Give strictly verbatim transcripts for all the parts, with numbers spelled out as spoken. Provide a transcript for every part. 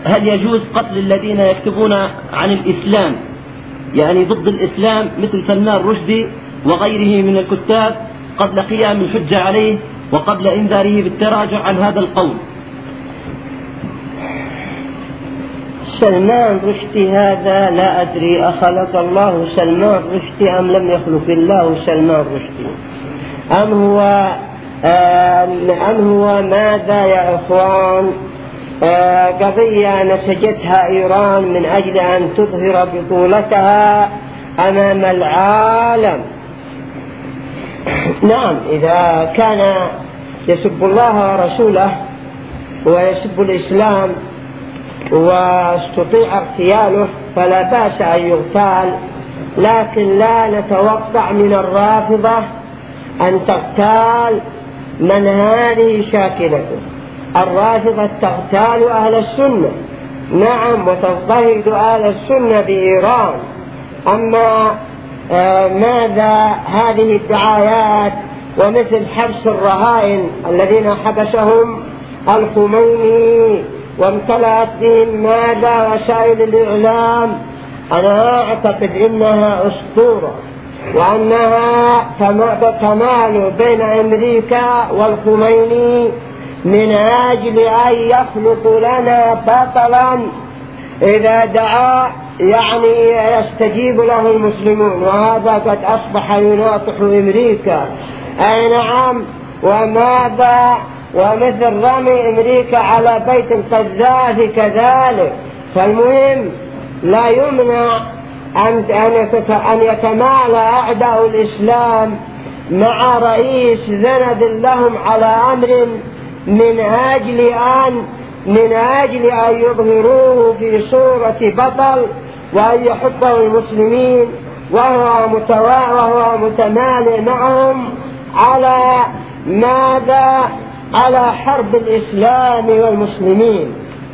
هل يجوز قتل الذين يكتبون عن الإسلام يعني ضد الإسلام مثل سلمان رشدي وغيره من الكتاب قبل قيام الحجة عليه وقبل إنذاره بالتراجع عن هذا القول؟ سلمان رشدي هذا لا أدري أخلق الله سلمان رشدي أم لم يخلق الله سلمان رشدي، أم هو أم هو ماذا يا إخوان؟ آه قضية نسجتها إيران من أجل أن تظهر بطولتها أمام العالم. نعم، إذا كان يسب الله ورسوله ويسب الإسلام واستطيع اغتياله فلا بأس أن يغتال، لكن لا نتوقع من الرافضة أن تغتال من هذه شاكلته. الرافضة تغتال أهل السنة، نعم، وتضطهد أهل السنة بإيران. أما آه ماذا هذه الدعايات ومثل حبس الرهائن الذين حبسهم الخميني وامتلأت بهم ماذا وسائل الإعلام، أنا أعتقد إنها أسطورة وأنها تمال بين أمريكا والخميني من أجل أن يخلق لنا بطلا إذا دعا يعني يستجيب له المسلمون، وهذا قد أصبح يناطح أمريكا. أي نعم، وماذا ومثل رمي أمريكا على بيت القذافي كذلك. فالمهم لا يمنع أن يتمالى أعداء الإسلام مع رئيس ذند لهم على أمر من أجل أن من أجل أن يظهروه في صورة بطل وأن يحبه المسلمين، وهو متوا وهو متمالئ معهم على ماذا؟ على حرب الإسلام والمسلمين.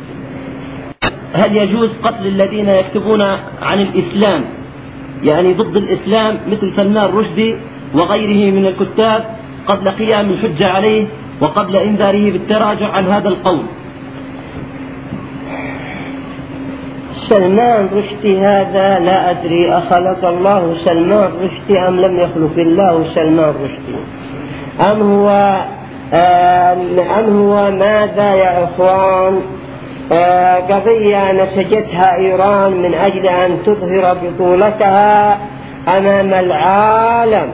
هل يجوز قتل الذين يكتبون عن الإسلام يعني ضد الإسلام مثل سلمان رشدي وغيره من الكتاب قبل قيام الحجة عليه وقبل إنذاره بالتراجع عن هذا القول؟ سلمان رشدي هذا لا أدري أخلق الله سلمان رشدي أم لم يخلق الله سلمان رشدي، أم هو أم هو ماذا يا إخوان؟ آه قضية نسجتها إيران من أجل أن تظهر بطولتها أمام العالم.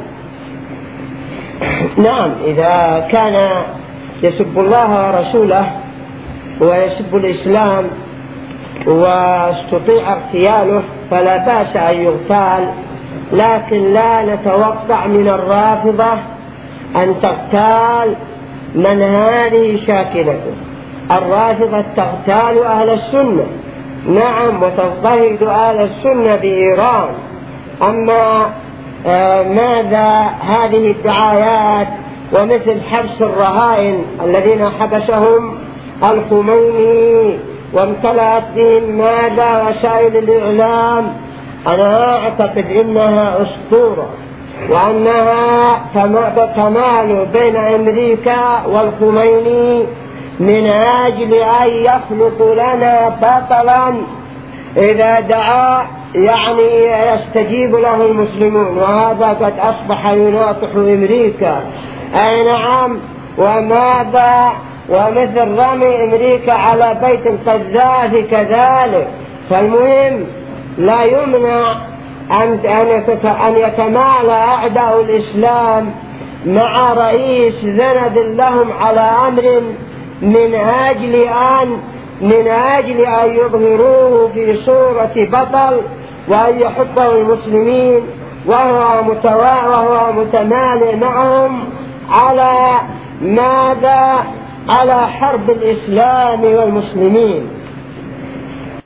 نعم، إذا كان يسب الله ورسوله ويسب الإسلام واستطيع اغتياله فلا بأس أن يغتال، لكن لا نتوقع من الرافضة أن تغتال من هذه شاكلته. الرافضة تغتال أهل السنة، نعم، وتضطهد أهل السنة بإيران. أما آه ماذا هذه الدعايات ومثل حبس الرهائن الذين حبسهم الخميني وامتلأت بهم ماذا وسائل الإعلام، أنا أعتقد إنها أسطورة وأنها تمال بين أمريكا والخميني من أجل أن يخلق لنا بطلا إذا دعا يعني يستجيب له المسلمون، وهذا قد أصبح يناطح أمريكا. أي نعم، وماذا ومثل رمي أمريكا على بيت القذافي كذلك. فالمهم لا يمنع أن يتمالى أعداء الإسلام مع رئيس ذند لهم على أمر من أجل أن من أجل أن يظهروه في صورة بطل وأن يحبه المسلمين، وهو متوا وهو متمالئ معهم على ماذا؟ على حرب الإسلام والمسلمين.